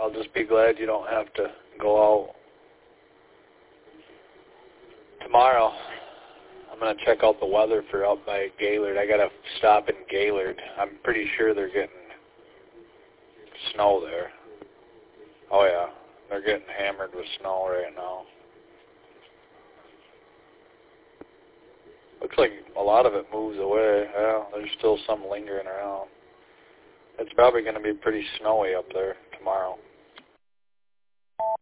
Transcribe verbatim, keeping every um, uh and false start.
I'll just be glad you don't have to go out. Tomorrow, I'm going to check out the weather for out by Gaylord. I got to stop in Gaylord. I'm pretty sure they're getting snow there. Oh, yeah. They're getting hammered with snow right now. Looks like a lot of it moves away. Yeah, there's still some lingering around. It's probably going to be pretty snowy up there tomorrow.